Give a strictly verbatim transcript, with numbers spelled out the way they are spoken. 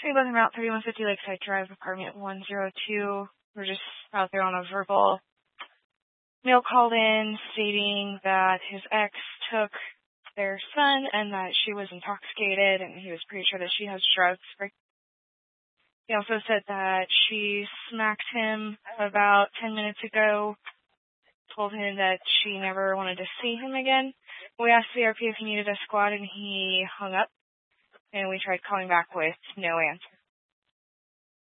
We live in Route thirty-one fifty Lakeside Drive, apartment one oh two. We're just out there on a verbal. Male called in stating that his ex took their son and that she was intoxicated and he was pretty sure that she has drugs. He also said that she smacked him about ten minutes ago, told him that she never wanted to see him again. We asked the R P if he needed a squad and he hung up, and we tried calling back with no answer.